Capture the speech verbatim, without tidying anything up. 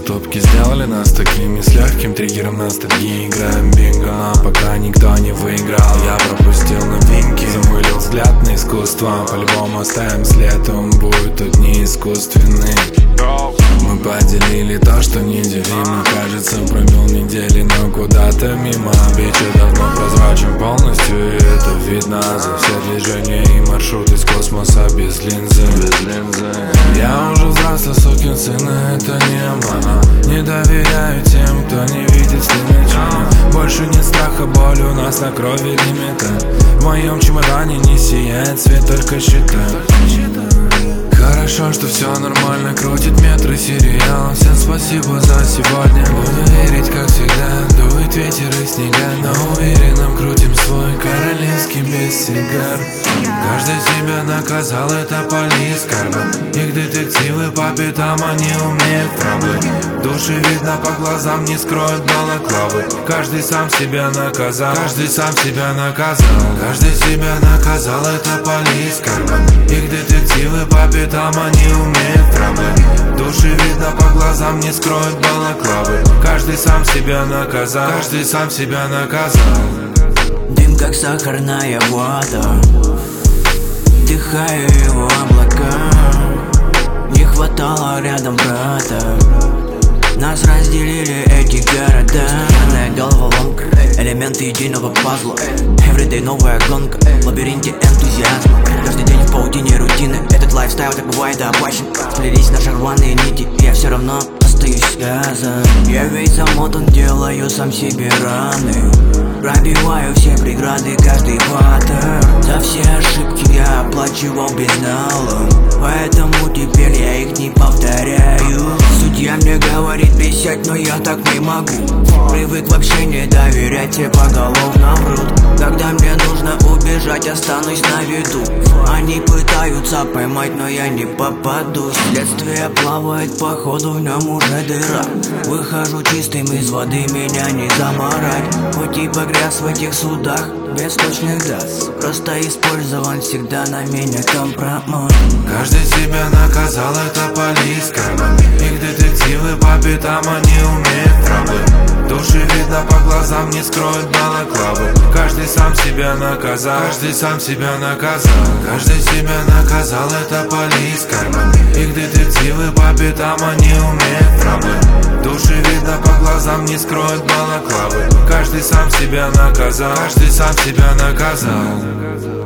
Уступки сделали нас такими, с легким триггером ностальгии. Играем бинго, но пока никто не выиграл. Я пропустил новинки, замылил взгляд на искусство. По-любому оставим след, он будет тут не искусственный. Мы поделили то, что неделимо. Кажется, провел недели, но куда-то мимо. Вечер давно прозрачен полностью, и это видно за все движения и маршрут из космоса без линзы, без линзы. Я уже взрослый сукин сын, и это не обмана. Не доверяю тем, кто не видит слимеча. Больше нет страха, боли у нас на крови лимита. В моем чемодане не сияет свет, только счета. Хорошо, что все нормально, крутит метры сериал. Всем спасибо за сегодня. Буду верить, как всегда. Дует ветер и снега, но уверенным крутим свой королевский без сигар. Каждый себя наказал, это полис карба. Их детективы по пятам, они умеют трамблы. Души видно по глазам, не скроют балаклавы. Каждый сам себя наказал, каждый сам себя наказал. Каждый себя наказал, это полис карба. Их детективы по пятам, они умеют трамблы. Души видно по глазам, не скроют балаклавы. Каждый сам себя наказал, каждый сам себя наказал. Дым как сахарная вода, вдыхаю его облака. Не хватало рядом брата, нас разделили эти города. Странная головоломка, элементы единого пазла. Everyday новая гонка, в лабиринте энтузиазма. Каждый день в паутине рутины. Этот лайфстайл так бывает опасен. Сплелись наши рваные нити, я все равно остаюсь связан. Я ведь замотан, делаю сам себе раны. Пробиваю все преграды, каждый паттерн. За все ошибки я оплачивал безналом, поэтому теперь я их не повторяю. Судья мне говорит присядь, но я так не могу. Привык вообще не доверять, все поголовно врут. Когда мне нужно убежать, останусь на виду. Они пытаются поймать, но я не попадусь. Следствие плавает, походу в нем уже дыра. Выхожу чистым из воды, меня не заморать. Хоть и погряз в этих судах без точных дат, просто использован всегда на меня компромат. Каждый себя наказал, это полис карба. Их детективы по пятам, они умеют трамблы. Души видно по глазам, не скроют балаклавы. Каждый сам себя наказал, каждый сам себя наказал. Каждый себя наказал, это полис карба. Их детективы по пятам, они умеют трамблы. Души видно по глазам, не скроют балаклавы. Каждый сам себя наказал, каждый сам себя наказал.